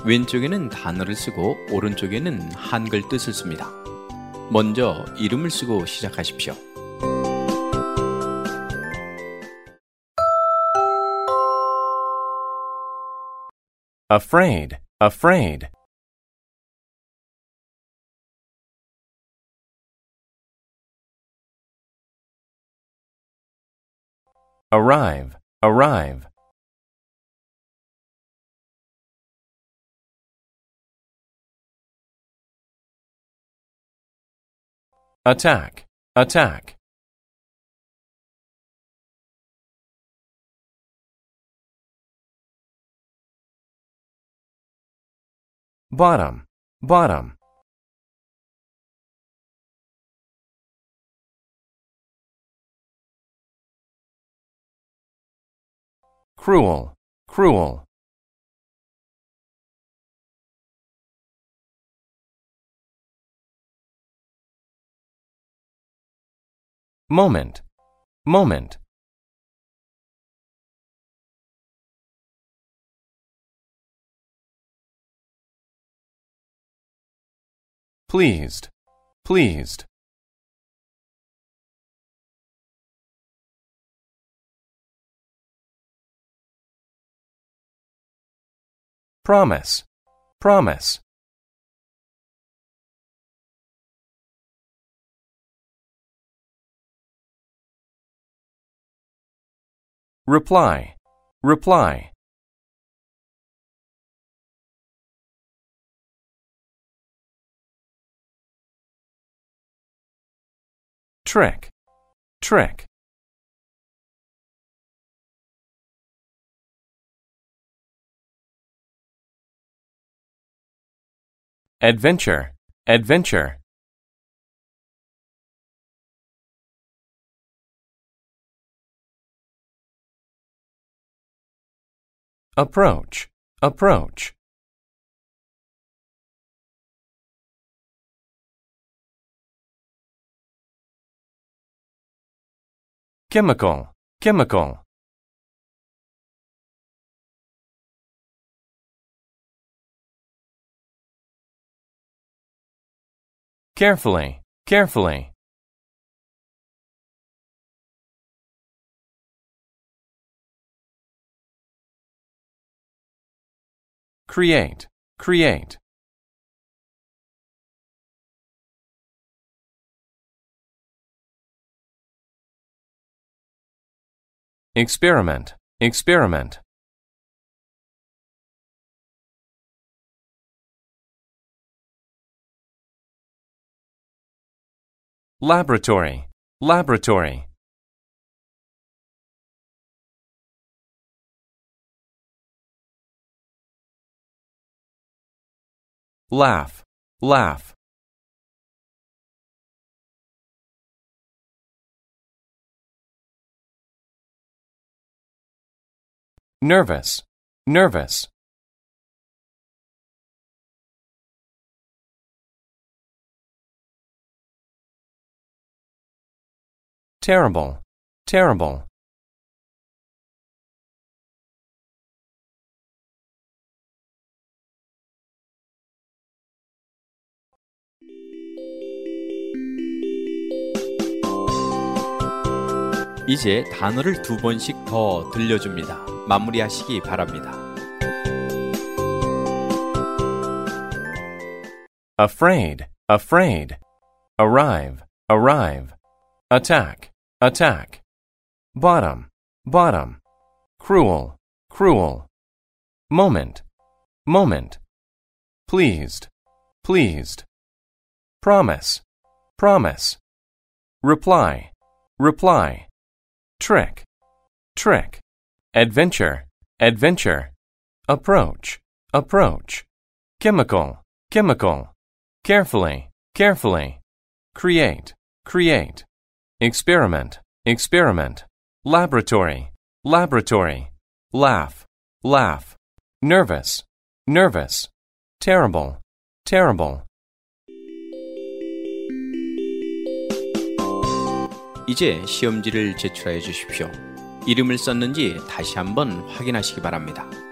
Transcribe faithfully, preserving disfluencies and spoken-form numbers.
왼쪽에는 단어를 쓰고 오른쪽에는 한글 뜻을 씁니다. 먼저 이름을 쓰고 시작하십시오. afraid, afraid. arrive, arrive. attack, attack. bottom, bottom. cruel, cruel. moment, moment. pleased, pleased. promise, promise. reply, reply. trick, trick. adventure, adventure. approach, approach. chemical, chemical. carefully, carefully. create, create. experiment, experiment. laboratory, laboratory. laugh, laugh. nervous, nervous. terrible, terrible. 이제 단어를 두 번씩 더 들려줍니다. 마무리하시기 바랍니다. afraid, afraid. arrive, arrive. attack, attack. bottom, bottom. cruel, cruel. moment, moment. pleased, pleased. promise, promise. reply, reply. trick, trick. adventure, adventure. approach, approach. chemical, chemical. carefully, carefully. create, create. experiment, experiment. laboratory, laboratory. laugh, laugh. nervous, nervous. terrible, terrible. 이제 시험지를 제출하여 주십시오. 이름을 썼는지 다시 한번 확인하시기 바랍니다.